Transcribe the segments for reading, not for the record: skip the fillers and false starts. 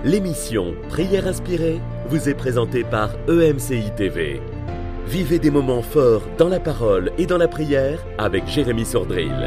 L'émission Prière inspirée vous est présentée par EMCI TV. Vivez des moments forts dans la parole et dans la prière avec Jérémy Sordrill.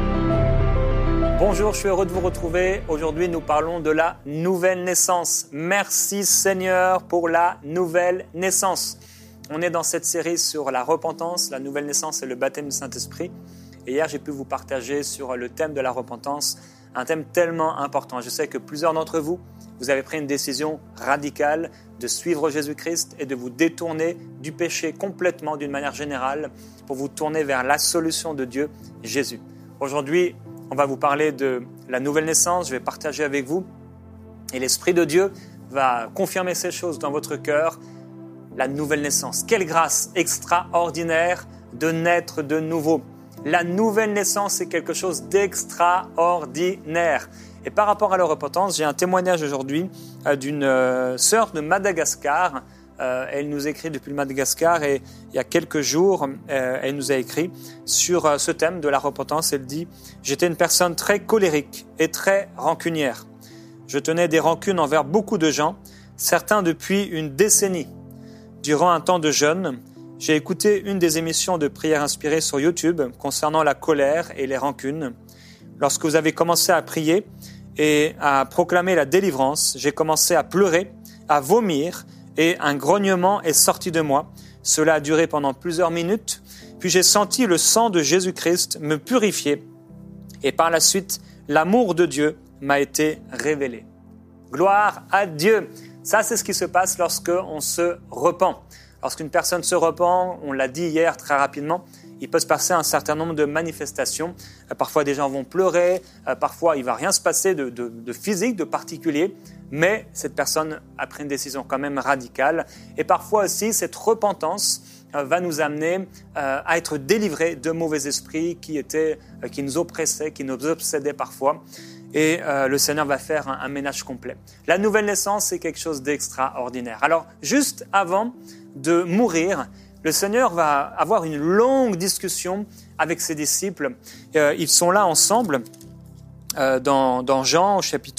Bonjour, je suis heureux de vous retrouver. Aujourd'hui, nous parlons de la nouvelle naissance. Merci Seigneur pour la nouvelle naissance. On est dans cette série sur la repentance, la nouvelle naissance et le baptême du Saint-Esprit. Et hier, j'ai pu vous partager sur le thème de la repentance, un thème tellement important. Je sais que plusieurs d'entre vous, vous avez pris une décision radicale de suivre Jésus-Christ et de vous détourner du péché complètement, d'une manière générale, pour vous tourner vers la solution de Dieu, Jésus. Aujourd'hui, on va vous parler de la nouvelle naissance, je vais partager avec vous. Et l'Esprit de Dieu va confirmer ces choses dans votre cœur. La nouvelle naissance. Quelle grâce extraordinaire de naître de nouveau. La nouvelle naissance, c'est quelque chose d'extraordinaire. Et par rapport à la repentance, j'ai un témoignage aujourd'hui d'une sœur de Madagascar. Elle nous écrit depuis le Madagascar et il y a quelques jours, elle nous a écrit sur ce thème de la repentance. Elle dit « J'étais une personne très colérique et très rancunière. Je tenais des rancunes envers beaucoup de gens, certains depuis une décennie. Durant un temps de jeûne, j'ai écouté une des émissions de prière inspirée sur YouTube concernant la colère et les rancunes. Lorsque vous avez commencé à prier et à proclamer la délivrance, j'ai commencé à pleurer, à vomir et un grognement est sorti de moi. Cela a duré pendant plusieurs minutes, puis j'ai senti le sang de Jésus-Christ me purifier et par la suite, l'amour de Dieu m'a été révélé. » Gloire à Dieu! Ça, c'est ce qui se passe lorsqu'on se repent. Lorsqu'une personne se repent, on l'a dit hier très rapidement, il peut se passer un certain nombre de manifestations. Parfois, des gens vont pleurer, parfois, il ne va rien se passer de physique, de particulier, mais cette personne a pris une décision quand même radicale. Et parfois aussi, cette repentance va nous amener à être délivrés de mauvais esprits qui nous oppressaient, qui nous obsédaient parfois. Et le Seigneur va faire un ménage complet. La nouvelle naissance, c'est quelque chose d'extraordinaire. Alors, juste avant de mourir, le Seigneur va avoir une longue discussion avec ses disciples. Ils sont là ensemble dans Jean,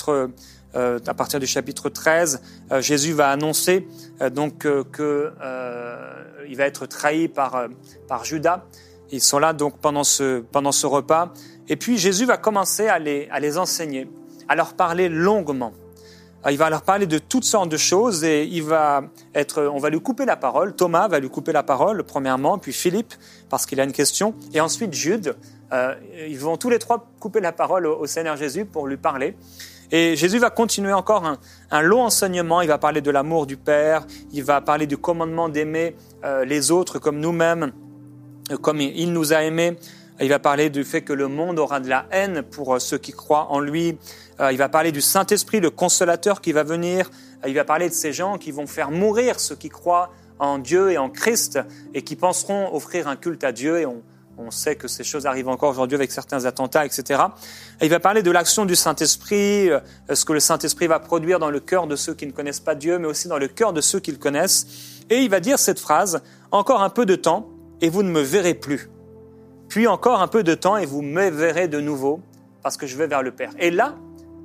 à partir du chapitre 13. Jésus va annoncer qu'il va être trahi par Judas. Ils sont là donc pendant ce repas. Et puis Jésus va commencer à les enseigner, à leur parler longuement. Il va leur parler de toutes sortes de choses et on va lui couper la parole. Thomas va lui couper la parole premièrement, puis Philippe parce qu'il a une question, et ensuite Jude. Ils vont tous les trois couper la parole au Seigneur Jésus pour lui parler. Et Jésus va continuer encore un long enseignement. Il va parler de l'amour du Père, il va parler du commandement d'aimer les autres comme nous-mêmes, comme il nous a aimés. Il va parler du fait que le monde aura de la haine pour ceux qui croient en lui. Il va parler du Saint-Esprit, le consolateur qui va venir. Il va parler de ces gens qui vont faire mourir ceux qui croient en Dieu et en Christ et qui penseront offrir un culte à Dieu. Et on sait que ces choses arrivent encore aujourd'hui avec certains attentats, etc. Et il va parler de l'action du Saint-Esprit, ce que le Saint-Esprit va produire dans le cœur de ceux qui ne connaissent pas Dieu, mais aussi dans le cœur de ceux qui le connaissent. Et il va dire cette phrase, « Encore un peu de temps et vous ne me verrez plus. Puis encore un peu de temps et vous me verrez de nouveau parce que je vais vers le Père. » Et là,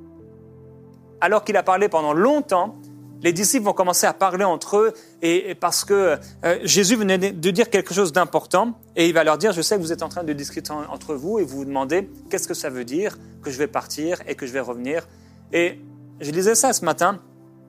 alors qu'il a parlé pendant longtemps, les disciples vont commencer à parler entre eux et parce que Jésus venait de dire quelque chose d'important et il va leur dire « Je sais que vous êtes en train de discuter entre vous et vous vous demandez qu'est-ce que ça veut dire que je vais partir et que je vais revenir. » Et je lisais ça ce matin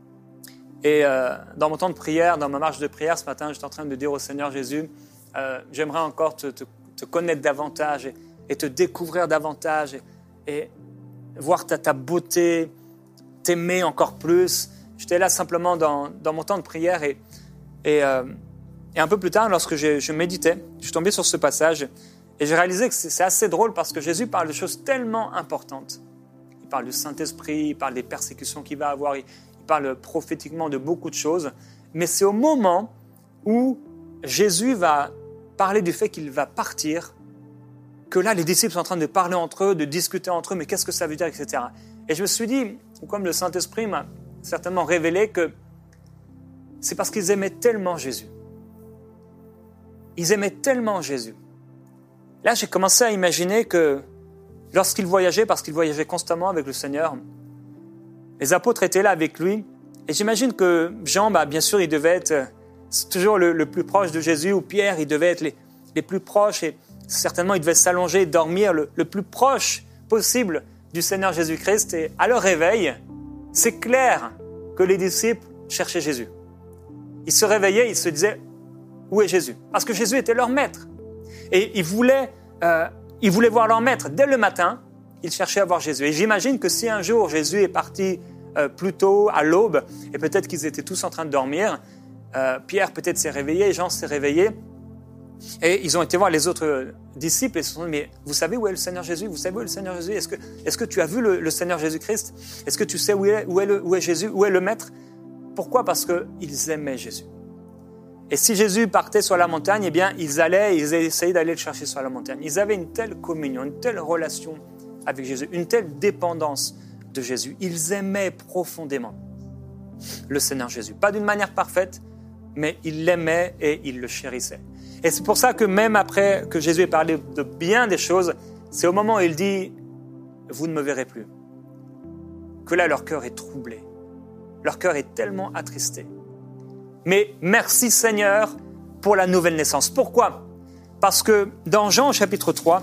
et dans mon temps de prière, dans ma marche de prière ce matin, j'étais en train de dire au Seigneur Jésus « J'aimerais encore te connaître davantage et te découvrir davantage et voir ta beauté, t'aimer encore plus. » J'étais là simplement dans mon temps de prière et un peu plus tard, lorsque je méditais, je suis tombé sur ce passage et j'ai réalisé que c'est assez drôle parce que Jésus parle de choses tellement importantes. Il parle du Saint-Esprit, il parle des persécutions qu'il va avoir, il parle prophétiquement de beaucoup de choses. Mais c'est au moment où Jésus va parler du fait qu'il va partir, que là, les disciples sont en train de parler entre eux, de discuter entre eux, mais qu'est-ce que ça veut dire, etc. Et je me suis dit, comme le Saint-Esprit m'a certainement révélé que c'est parce qu'ils aimaient tellement Jésus. Ils aimaient tellement Jésus. Là, j'ai commencé à imaginer que lorsqu'ils voyageaient, parce qu'ils voyageaient constamment avec le Seigneur, Les apôtres étaient là avec lui. Et j'imagine que Jean, bien sûr, il devait être toujours le plus proche de Jésus, ou Pierre, il devait être les plus proches. Et certainement, il devait s'allonger, dormir le plus proche possible du Seigneur Jésus-Christ. Et à leur réveil, c'est clair que les disciples cherchaient Jésus. Ils se réveillaient, ils se disaient, où est Jésus? Parce que Jésus était leur maître. Et ils voulaient voir leur maître. Dès le matin, ils cherchaient à voir Jésus. Et j'imagine que si un jour Jésus est parti plus tôt, à l'aube, et peut-être qu'ils étaient tous en train de dormir, Pierre peut-être s'est réveillé, Jean s'est réveillé, et ils ont été voir les autres disciples et se sont dit, mais vous savez où est le Seigneur Jésus? Vous savez où est le Seigneur Jésus? Est-ce que tu as vu le Seigneur Jésus-Christ? Est-ce que tu sais où est Jésus? Où est le Maître? Pourquoi? Parce qu'ils aimaient Jésus. Et si Jésus partait sur la montagne, eh bien, ils essayaient d'aller le chercher sur la montagne. Ils avaient une telle communion, une telle relation avec Jésus, une telle dépendance de Jésus. Ils aimaient profondément le Seigneur Jésus. Pas d'une manière parfaite, mais ils l'aimaient et ils le chérissaient. Et c'est pour ça que même après que Jésus ait parlé de bien des choses, c'est au moment où il dit « Vous ne me verrez plus », que là, leur cœur est troublé. Leur cœur est tellement attristé. Mais merci Seigneur pour la nouvelle naissance. Pourquoi? Parce que dans Jean chapitre 3,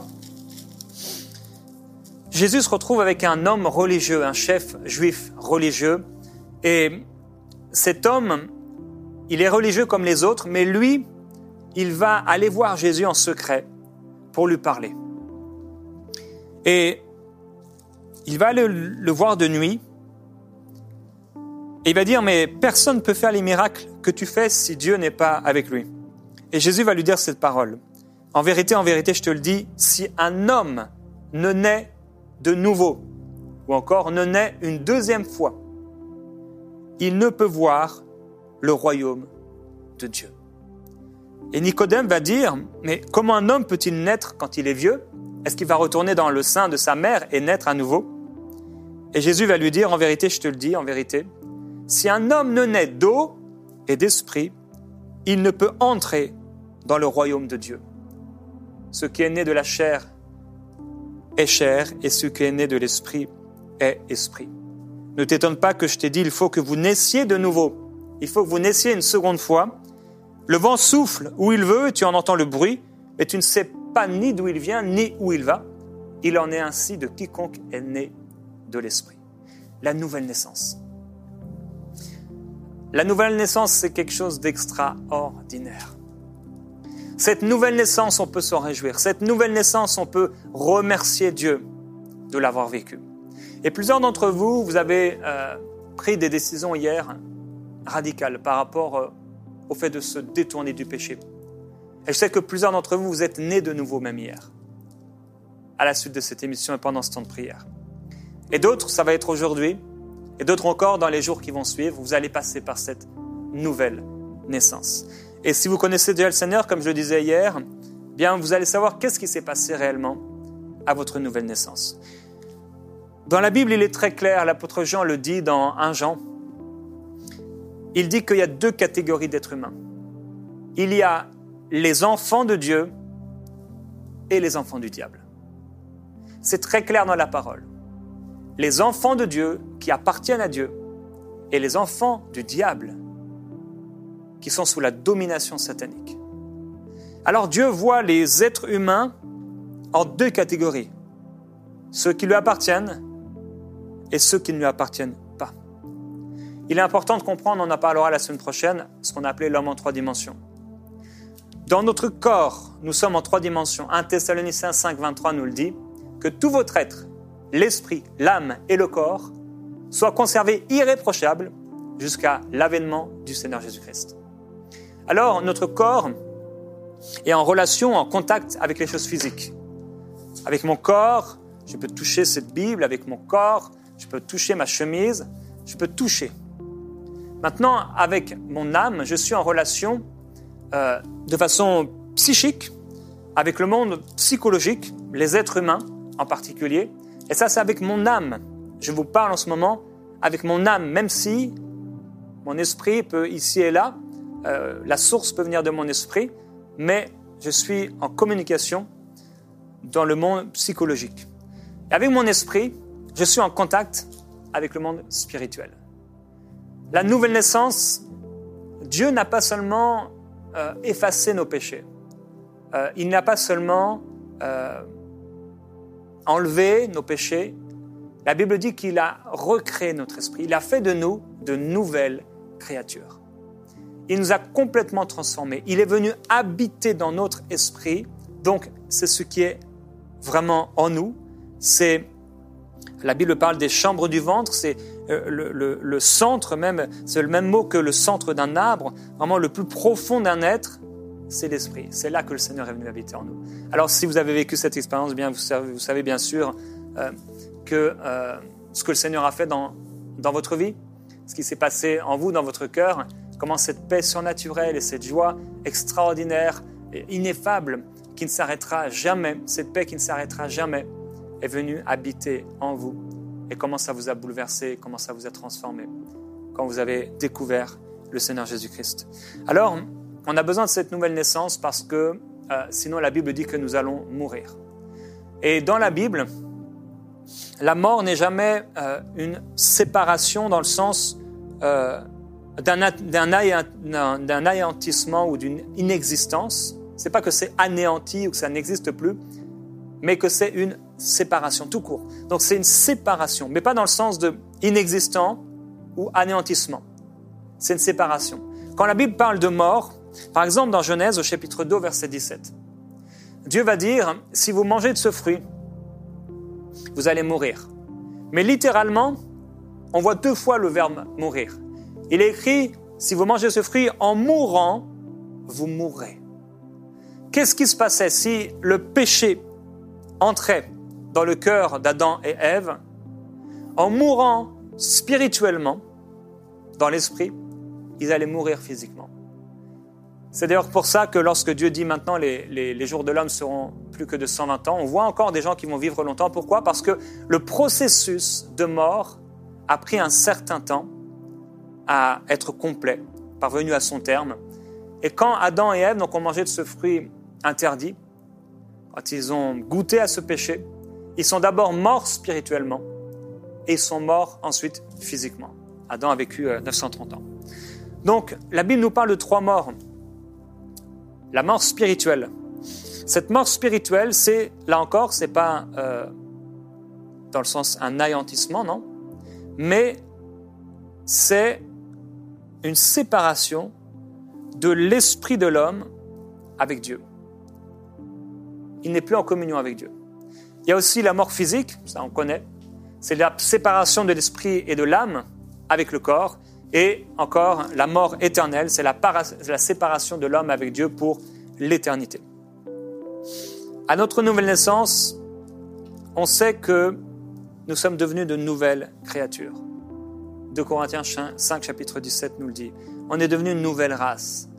Jésus se retrouve avec un homme religieux, un chef juif religieux. Et cet homme, il est religieux comme les autres, mais lui, il va aller voir Jésus en secret pour lui parler. Et il va aller le voir de nuit. Et il va dire, mais personne ne peut faire les miracles que tu fais si Dieu n'est pas avec lui. Et Jésus va lui dire cette parole. En vérité, je te le dis, si un homme ne naît de nouveau, ou encore ne naît une deuxième fois, il ne peut voir le royaume de Dieu. Et Nicodème va dire, mais comment un homme peut-il naître quand il est vieux? Est-ce qu'il va retourner dans le sein de sa mère et naître à nouveau? Et Jésus va lui dire, en vérité, je te le dis, en vérité, si un homme ne naît d'eau et d'esprit, il ne peut entrer dans le royaume de Dieu. Ce qui est né de la chair est chair, et ce qui est né de l'esprit est esprit. Ne t'étonne pas que je t'ai dit, il faut que vous naissiez de nouveau. Il faut que vous naissiez une seconde fois. Le vent souffle où il veut, et tu en entends le bruit, mais tu ne sais pas ni d'où il vient, ni où il va. Il en est ainsi de quiconque est né de l'esprit. La nouvelle naissance. La nouvelle naissance, c'est quelque chose d'extraordinaire. Cette nouvelle naissance, on peut s'en réjouir. Cette nouvelle naissance, on peut remercier Dieu de l'avoir vécue. Et plusieurs d'entre vous, vous avez pris des décisions hier radicales par rapport au fait de se détourner du péché. Et je sais que plusieurs d'entre vous, vous êtes nés de nouveau même hier, à la suite de cette émission et pendant ce temps de prière. Et d'autres, ça va être aujourd'hui, et d'autres encore dans les jours qui vont suivre, vous allez passer par cette nouvelle naissance. Et si vous connaissez déjà le Seigneur, comme je le disais hier, bien vous allez savoir qu'est-ce qui s'est passé réellement à votre nouvelle naissance. Dans la Bible, il est très clair, l'apôtre Jean le dit dans 1 Jean, il dit qu'il y a 2 catégories d'êtres humains. Il y a les enfants de Dieu et les enfants du diable. C'est très clair dans la parole. Les enfants de Dieu qui appartiennent à Dieu et les enfants du diable qui sont sous la domination satanique. Alors Dieu voit les êtres humains en 2 catégories. Ceux qui lui appartiennent et ceux qui ne lui appartiennent pas. Il est important de comprendre, on en parlera la semaine prochaine, ce qu'on a appelé l'homme en 3 dimensions. Dans notre corps, nous sommes en 3 dimensions. 1 Thessaloniciens 5, 23 nous le dit, que tout votre être, l'esprit, l'âme et le corps, soient conservés irréprochables jusqu'à l'avènement du Seigneur Jésus-Christ. Alors, notre corps est en relation, en contact avec les choses physiques. Avec mon corps, je peux toucher cette Bible, avec mon corps, je peux toucher ma chemise, je peux toucher. Maintenant, avec mon âme, je suis en relation de façon psychique avec le monde psychologique, les êtres humains en particulier. Et ça, c'est avec mon âme. Je vous parle en ce moment avec mon âme, même si mon esprit peut ici et là, la source peut venir de mon esprit, mais je suis en communication dans le monde psychologique. Et avec mon esprit, je suis en contact avec le monde spirituel. La nouvelle naissance, Dieu n'a pas seulement effacé nos péchés. Il n'a pas seulement enlevé nos péchés. La Bible dit qu'il a recréé notre esprit. Il a fait de nous de nouvelles créatures. Il nous a complètement transformés. Il est venu habiter dans notre esprit. Donc, c'est ce qui est vraiment en nous. La Bible parle des chambres du ventre. C'est le centre même. C'est le même mot que le centre d'un arbre. Vraiment, le plus profond d'un être, c'est l'esprit. C'est là que le Seigneur est venu habiter en nous. Alors, si vous avez vécu cette expérience, bien, vous savez bien sûr que ce que le Seigneur a fait dans votre vie, ce qui s'est passé en vous, dans votre cœur, comment cette paix surnaturelle et cette joie extraordinaire et ineffable qui ne s'arrêtera jamais, cette paix qui ne s'arrêtera jamais, est venue habiter en vous. Et comment ça vous a bouleversé, comment ça vous a transformé, quand vous avez découvert le Seigneur Jésus-Christ. Alors, on a besoin de cette nouvelle naissance parce que sinon la Bible dit que nous allons mourir. Et dans la Bible, la mort n'est jamais une séparation dans le sens d'un anéantissement ou d'une inexistence. Ce n'est pas que c'est anéanti ou que ça n'existe plus, mais que c'est une séparation, tout court. Donc c'est une séparation, mais pas dans le sens de inexistant ou anéantissement. C'est une séparation. Quand la Bible parle de mort, par exemple dans Genèse au chapitre 2, verset 17, Dieu va dire, si vous mangez de ce fruit, vous allez mourir. Mais littéralement, on voit 2 fois le verbe mourir. Il est écrit, si vous mangez ce fruit, en mourant, vous mourrez. Qu'est-ce qui se passait si le péché entrait dans le cœur d'Adam et Ève? En mourant spirituellement, dans l'esprit, ils allaient mourir physiquement. C'est d'ailleurs pour ça que lorsque Dieu dit maintenant les jours de l'homme seront plus que de 120 ans, on voit encore des gens qui vont vivre longtemps. Pourquoi? Parce que le processus de mort a pris un certain temps à être complet, parvenu à son terme. Et quand Adam et Ève ont mangé de ce fruit interdit, quand ils ont goûté à ce péché, ils sont d'abord morts spirituellement et ils sont morts ensuite physiquement. Adam a vécu 930 ans. Donc, la Bible nous parle de 3 morts. La mort spirituelle. Cette mort spirituelle, c'est, là encore, c'est pas dans le sens un anéantissement, non, mais c'est une séparation de l'esprit de l'homme avec Dieu. Il n'est plus en communion avec Dieu. Il y a aussi la mort physique, ça on connaît, c'est la séparation de l'esprit et de l'âme avec le corps. Et encore, la mort éternelle, c'est la séparation de l'homme avec Dieu pour l'éternité. À notre nouvelle naissance, on sait que nous sommes devenus de nouvelles créatures. 2 Corinthiens 5, chapitre 17 nous le dit. On est devenu une nouvelle race.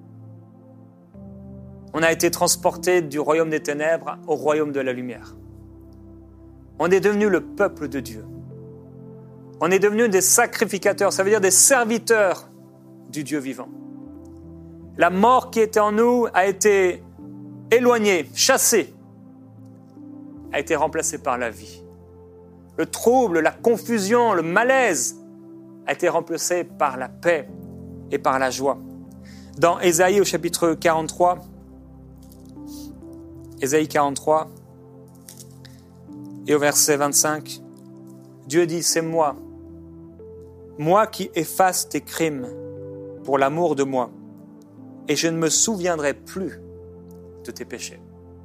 On a été transporté du royaume des ténèbres au royaume de la lumière. On est devenu le peuple de Dieu. On est devenus des sacrificateurs, ça veut dire des serviteurs du Dieu vivant. La mort qui était en nous a été éloignée, chassée, a été remplacée par la vie. Le trouble, la confusion, le malaise a été remplacé par la paix et par la joie. Dans Ésaïe au chapitre 43, Ésaïe 43 et au verset 25, Dieu dit, c'est moi qui efface tes crimes pour l'amour de moi, et je ne me souviendrai plus de tes péchés.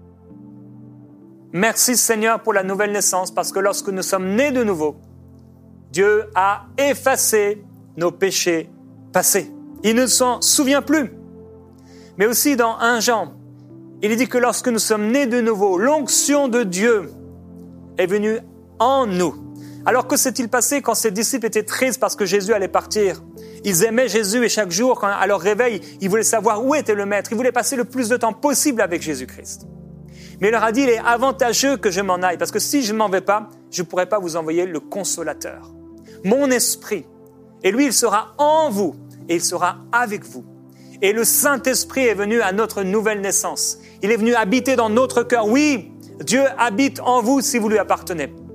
Merci Seigneur pour la nouvelle naissance, parce que lorsque nous sommes nés de nouveau, Dieu a effacé nos péchés passés. Il ne s'en souvient plus. Mais aussi dans 1 Jean, il est dit que lorsque nous sommes nés de nouveau, l'onction de Dieu est venue en nous. Alors que s'est-il passé quand ces disciples étaient tristes parce que Jésus allait partir? Ils aimaient Jésus et chaque jour, à leur réveil, ils voulaient savoir où était le Maître. Ils voulaient passer le plus de temps possible avec Jésus-Christ. Mais il leur a dit, il est avantageux que je m'en aille, parce que si je ne m'en vais pas, je ne pourrai pas vous envoyer le consolateur, mon esprit. Et lui, il sera en vous et il sera avec vous. Et le Saint-Esprit est venu à notre nouvelle naissance. Il est venu habiter dans notre cœur. Oui, Dieu habite en vous si vous lui appartenez.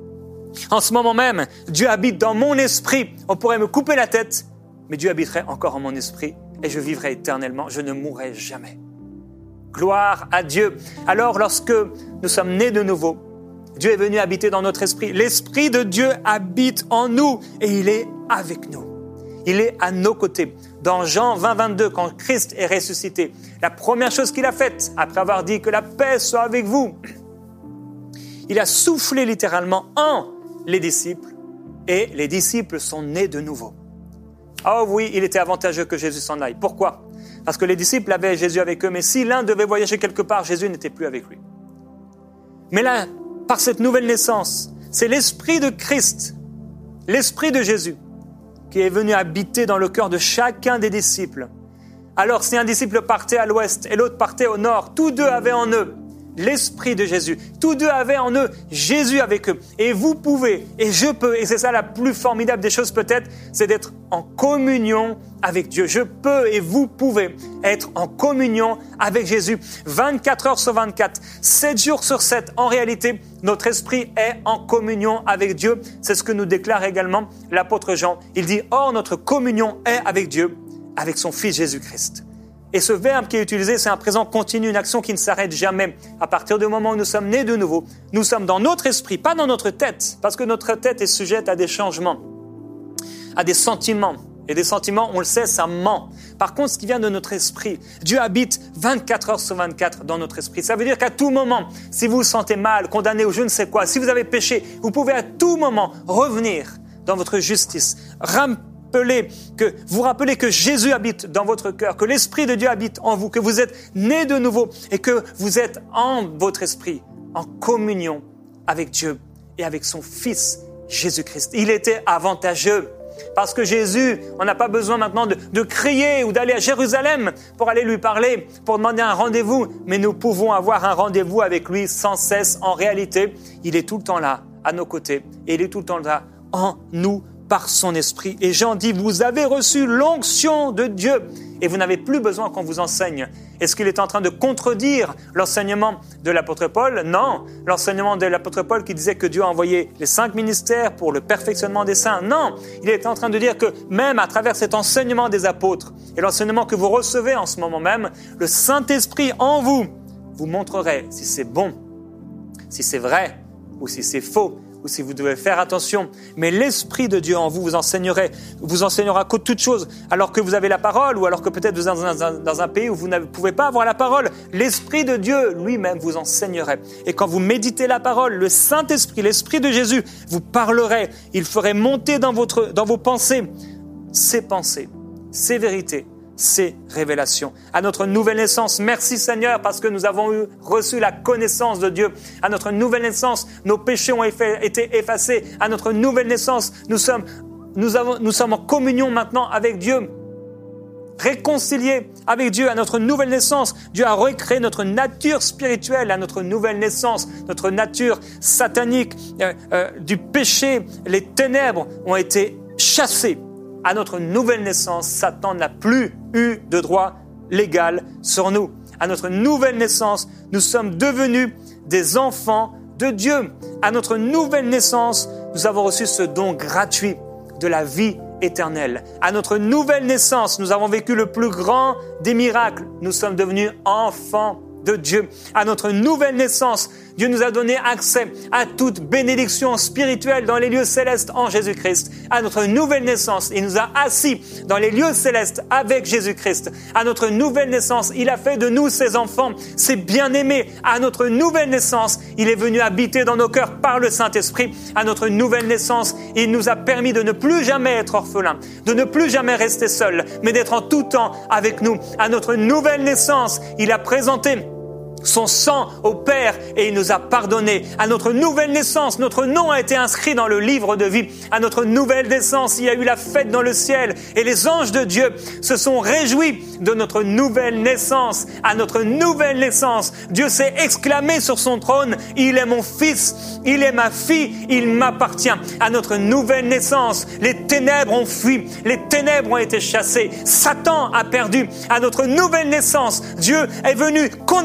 En ce moment même, Dieu habite dans mon esprit. On pourrait me couper la tête, mais Dieu habiterait encore en mon esprit et je vivrai éternellement. Je ne mourrai jamais. Gloire à Dieu. Alors, lorsque nous sommes nés de nouveau, Dieu est venu habiter dans notre esprit. L'Esprit de Dieu habite en nous et il est avec nous. Il est à nos côtés. Dans Jean 20, 22, quand Christ est ressuscité, la première chose qu'il a faite, après avoir dit que la paix soit avec vous, il a soufflé littéralement en les disciples et les disciples sont nés de nouveau. Oh oui, il était avantageux que Jésus s'en aille. Pourquoi ? Parce que les disciples avaient Jésus avec eux, mais si l'un devait voyager quelque part, Jésus n'était plus avec lui. Mais là, par cette nouvelle naissance, c'est l'Esprit de Christ, l'Esprit de Jésus, qui est venu habiter dans le cœur de chacun des disciples. Alors, si un disciple partait à l'ouest et l'autre partait au nord, tous deux avaient en eux l'Esprit de Jésus. Tous deux avaient en eux Jésus avec eux. Et vous pouvez, et je peux, et c'est ça la plus formidable des choses peut-être, c'est d'être en communion avec Dieu. Je peux et vous pouvez être en communion avec Jésus 24 heures sur 24, 7 jours sur 7. En réalité, notre esprit est en communion avec Dieu. C'est ce que nous déclare également l'apôtre Jean. Il dit « Or, notre communion est avec Dieu, avec son Fils Jésus-Christ ». Et ce verbe qui est utilisé, c'est un présent continu, une action qui ne s'arrête jamais. À partir du moment où nous sommes nés de nouveau, nous sommes dans notre esprit, pas dans notre tête, parce que notre tête est sujette à des changements, à des sentiments. Et des sentiments, on le sait, ça ment. Par contre, ce qui vient de notre esprit, Dieu habite 24 heures sur 24 dans notre esprit. Ça veut dire qu'à tout moment, si vous vous sentez mal, condamné ou je ne sais quoi, si vous avez péché, vous pouvez à tout moment revenir dans votre justice, vous rappelez que Jésus habite dans votre cœur, que l'Esprit de Dieu habite en vous, que vous êtes nés de nouveau et que vous êtes en votre esprit, en communion avec Dieu et avec son Fils Jésus-Christ. Il était avantageux parce que Jésus, on n'a pas besoin maintenant de crier ou d'aller à Jérusalem pour aller lui parler, pour demander un rendez-vous, mais nous pouvons avoir un rendez-vous avec lui sans cesse. En réalité, il est tout le temps là, à nos côtés, et il est tout le temps là, en nous, par son esprit. Et Jean dit, vous avez reçu l'onction de Dieu et vous n'avez plus besoin qu'on vous enseigne. Est-ce qu'il est en train de contredire l'enseignement de l'apôtre Paul ? Non. L'enseignement de l'apôtre Paul qui disait que Dieu a envoyé les 5 ministères pour le perfectionnement des saints. Non. Il est en train de dire que même à travers cet enseignement des apôtres et l'enseignement que vous recevez en ce moment même, le Saint-Esprit en vous vous montrerez si c'est bon, si c'est vrai ou si c'est faux, ou si vous devez faire attention. Mais l'Esprit de Dieu en vous vous enseignera toute chose, alors que vous avez la parole, ou alors que peut-être vous êtes dans un pays où vous ne pouvez pas avoir la parole. L'Esprit de Dieu lui-même vous enseignerait. Et quand vous méditez la parole, le Saint-Esprit, l'Esprit de Jésus vous parlerait. Il ferait monter dans vos pensées ces vérités, ces révélations. À notre nouvelle naissance, merci Seigneur parce que nous avons reçu la connaissance de Dieu. À notre nouvelle naissance, nos péchés ont été effacés. À notre nouvelle naissance, nous sommes en communion maintenant avec Dieu, réconciliés avec Dieu. À notre nouvelle naissance, Dieu a recréé notre nature spirituelle. À notre nouvelle naissance, notre nature satanique du péché, les ténèbres ont été chassées. À notre nouvelle naissance, Satan n'a plus eu de droit légal sur nous. À notre nouvelle naissance, nous sommes devenus des enfants de Dieu. À notre nouvelle naissance, nous avons reçu ce don gratuit de la vie éternelle. À notre nouvelle naissance, nous avons vécu le plus grand des miracles. Nous sommes devenus enfants de Dieu. À notre nouvelle naissance, Dieu nous a donné accès à toute bénédiction spirituelle dans les lieux célestes en Jésus-Christ. À notre nouvelle naissance, il nous a assis dans les lieux célestes avec Jésus-Christ. À notre nouvelle naissance, il a fait de nous ses enfants, ses bien-aimés. À notre nouvelle naissance, il est venu habiter dans nos cœurs par le Saint-Esprit. À notre nouvelle naissance, il nous a permis de ne plus jamais être orphelins, de ne plus jamais rester seuls, mais d'être en tout temps avec nous. À notre nouvelle naissance, il a présenté son sang au Père et il nous a pardonné. À notre nouvelle naissance, notre nom a été inscrit dans le livre de vie. À notre nouvelle naissance, il y a eu la fête dans le ciel et les anges de Dieu se sont réjouis de notre nouvelle naissance. À notre nouvelle naissance, Dieu s'est exclamé sur son trône, il est mon fils, il est ma fille, il m'appartient. À notre nouvelle naissance, les ténèbres ont fui, les ténèbres ont été chassées, Satan a perdu. À notre nouvelle naissance, Dieu est venu condamner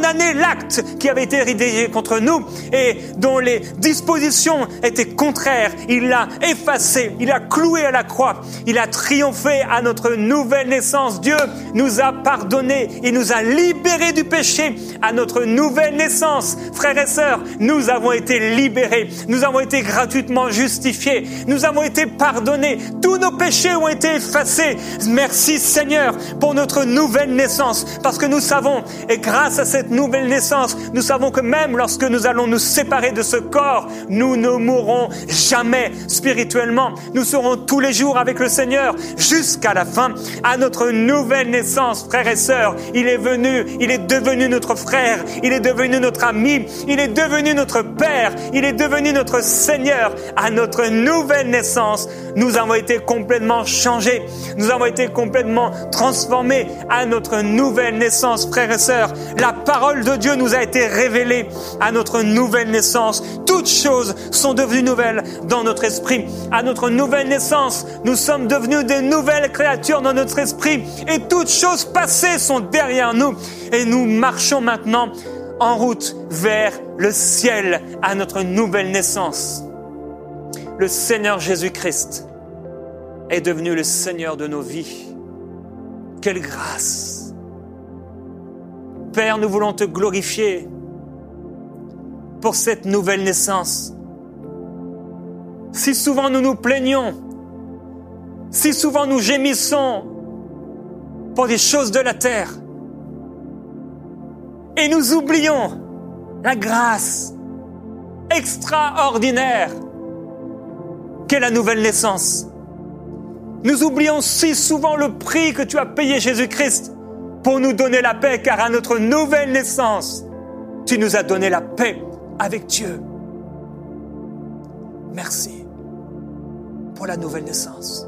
l'acte qui avait été rédigé contre nous et dont les dispositions étaient contraires, il l'a effacé, il a cloué à la croix, il a triomphé à notre nouvelle naissance. Dieu nous a pardonné, il nous a libérés du péché à notre nouvelle naissance. Frères et sœurs, nous avons été libérés, nous avons été gratuitement justifiés, nous avons été pardonnés, tous nos péchés ont été effacés. Merci Seigneur pour notre nouvelle naissance, parce que nous savons, et grâce à cette nouvelle naissance, nous savons que même lorsque nous allons nous séparer de ce corps, nous ne mourrons jamais spirituellement. Nous serons tous les jours avec le Seigneur jusqu'à la fin. À notre nouvelle naissance, frères et sœurs, il est venu, il est devenu notre frère, il est devenu notre ami, il est devenu notre Père, il est devenu notre Seigneur. À notre nouvelle naissance, nous avons été complètement changés, nous avons été complètement transformés. À notre nouvelle naissance, frères et sœurs, la parole de Dieu nous a été révélée. À notre nouvelle naissance, toutes choses sont devenues nouvelles dans notre esprit. À notre nouvelle naissance, nous sommes devenus des nouvelles créatures dans notre esprit et toutes choses passées sont derrière nous et nous marchons maintenant en route vers le ciel à notre nouvelle naissance. Le Seigneur Jésus-Christ est devenu le Seigneur de nos vies. Quelle grâce! Père, nous voulons te glorifier pour cette nouvelle naissance. Si souvent nous nous plaignons, si souvent nous gémissons pour des choses de la terre, et nous oublions la grâce extraordinaire qu'est la nouvelle naissance. Nous oublions si souvent le prix que tu as payé, Jésus-Christ, pour nous donner la paix, car à notre nouvelle naissance, tu nous as donné la paix avec Dieu. Merci pour la nouvelle naissance.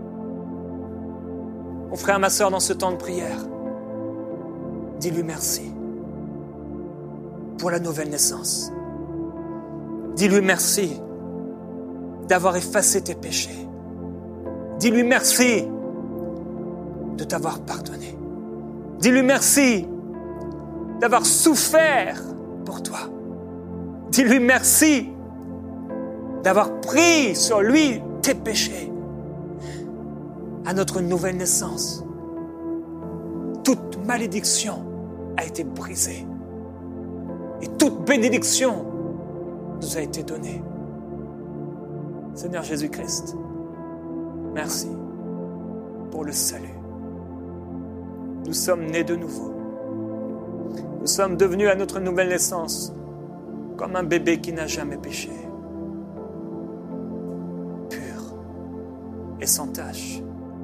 Mon frère, ma sœur, dans ce temps de prière, dis-lui merci pour la nouvelle naissance. Dis-lui merci d'avoir effacé tes péchés. Dis-lui merci de t'avoir pardonné. Dis-lui merci d'avoir souffert pour toi. Dis-lui merci d'avoir pris sur lui tes péchés. À notre nouvelle naissance, toute malédiction a été brisée et toute bénédiction nous a été donnée. Seigneur Jésus-Christ, merci pour le salut. Nous sommes nés de nouveau. Nous sommes devenus à notre nouvelle naissance comme un bébé qui n'a jamais péché. Pur et sans tache.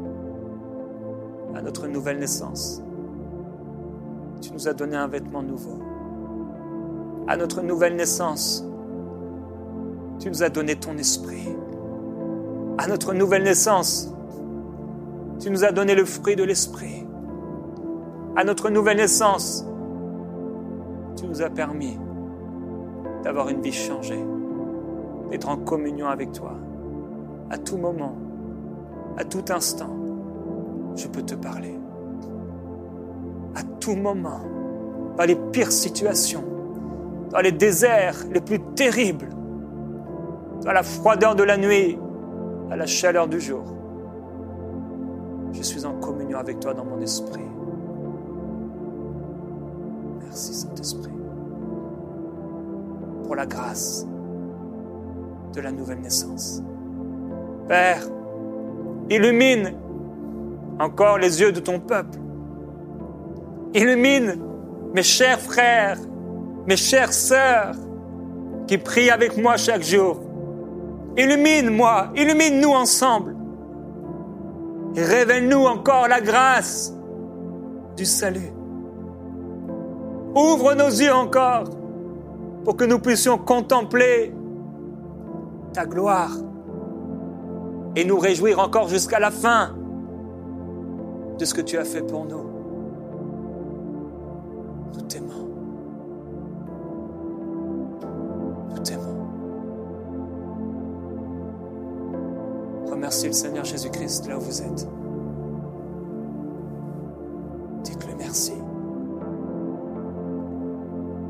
À notre nouvelle naissance, tu nous as donné un vêtement nouveau. À notre nouvelle naissance, tu nous as donné ton esprit. À notre nouvelle naissance, tu nous as donné le fruit de l'esprit. À notre nouvelle naissance, tu nous as permis d'avoir une vie changée, d'être en communion avec toi. À tout moment, à tout instant, je peux te parler. À tout moment, dans les pires situations, dans les déserts les plus terribles, dans la froideur de la nuit, à la chaleur du jour, je suis en communion avec toi dans mon esprit. Merci Saint-Esprit pour la grâce de la nouvelle naissance. Père, illumine encore les yeux de ton peuple. Illumine mes chers frères, mes chères sœurs qui prient avec moi chaque jour. Illumine-moi, illumine-nous ensemble. Et révèle-nous encore la grâce du salut. Ouvre nos yeux encore pour que nous puissions contempler ta gloire et nous réjouir encore jusqu'à la fin de ce que tu as fait pour nous. Nous t'aimons. Nous t'aimons. Remerciez le Seigneur Jésus-Christ là où vous êtes. Dites-le merci.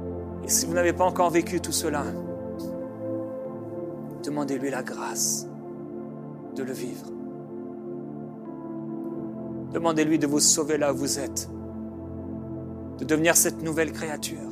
Et si vous n'avez pas encore vécu tout cela, demandez-lui la grâce de le vivre. Demandez-lui de vous sauver là où vous êtes, de devenir cette nouvelle créature.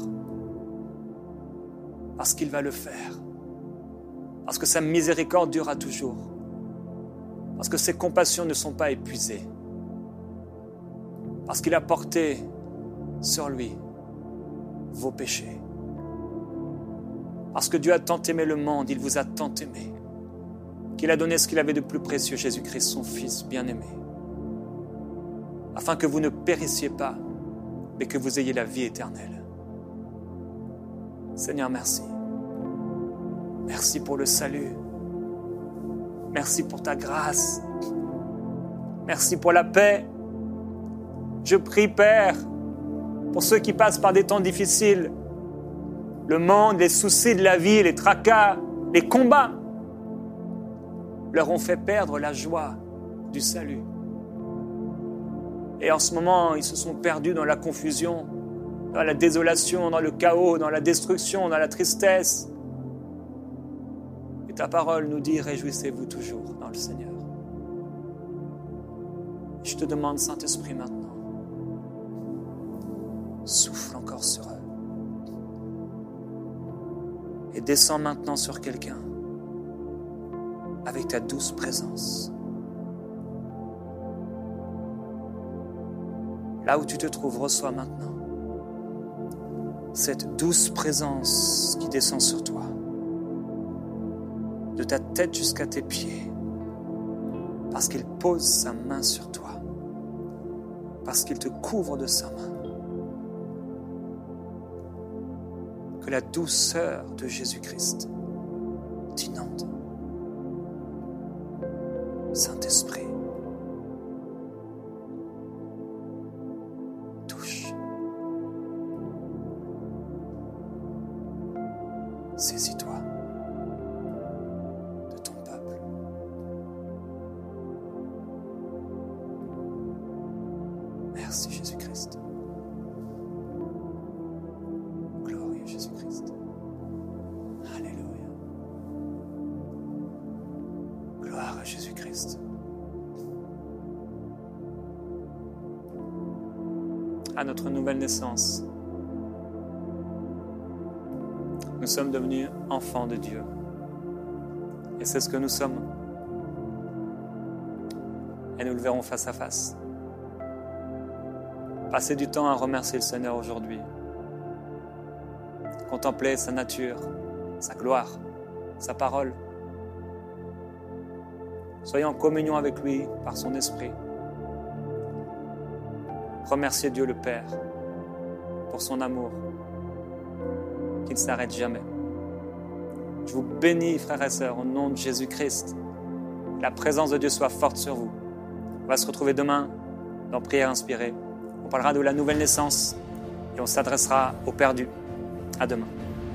Parce qu'il va le faire. Parce que sa miséricorde durera toujours. Parce que ses compassions ne sont pas épuisées. Parce qu'il a porté sur lui vos péchés. Parce que Dieu a tant aimé le monde, il vous a tant aimé, qu'il a donné ce qu'il avait de plus précieux, Jésus-Christ, son Fils bien-aimé, afin que vous ne périssiez pas, mais que vous ayez la vie éternelle. Seigneur, merci. Merci pour le salut. Merci pour ta grâce. Merci pour la paix. Je prie, Père, pour ceux qui passent par des temps difficiles, le monde, les soucis de la vie, les tracas, les combats, leur ont fait perdre la joie du salut. Et en ce moment, ils se sont perdus dans la confusion, dans la désolation, dans le chaos, dans la destruction, dans la tristesse. Et ta parole nous dit, réjouissez-vous toujours dans le Seigneur. Je te demande, Saint-Esprit, maintenant, souffle encore sur eux. Et descends maintenant sur quelqu'un avec ta douce présence. Là où tu te trouves, reçois maintenant cette douce présence qui descend sur toi, de ta tête jusqu'à tes pieds, parce qu'il pose sa main sur toi, parce qu'il te couvre de sa main. Que la douceur de Jésus-Christ t'inonde. Saint-Esprit, touche. Saisis-toi de ton peuple. Merci Jésus-Christ. Glorieux Jésus-Christ. Alléluia. Gloire à Jésus-Christ. À notre nouvelle naissance, nous sommes devenus enfants de Dieu. Et c'est ce que nous sommes. Et nous le verrons face à face. Passez du temps à remercier le Seigneur aujourd'hui. Contempler sa nature, sa gloire, sa parole. Soyez en communion avec lui par son esprit. Remerciez Dieu le Père pour son amour qui ne s'arrête jamais. Je vous bénis, frères et sœurs, au nom de Jésus-Christ. Que la présence de Dieu soit forte sur vous. On va se retrouver demain dans Prière inspirée. On parlera de la nouvelle naissance et on s'adressera aux perdus. À demain.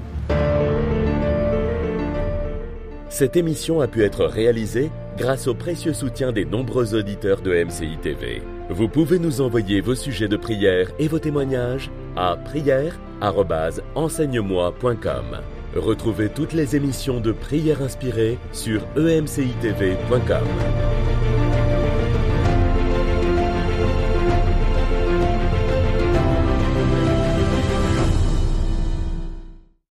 Cette émission a pu être réalisée grâce au précieux soutien des nombreux auditeurs de MCI TV. Vous pouvez nous envoyer vos sujets de prière et vos témoignages à prière@enseigne-moi.com. Retrouvez toutes les émissions de Prière inspirée sur emcitv.com.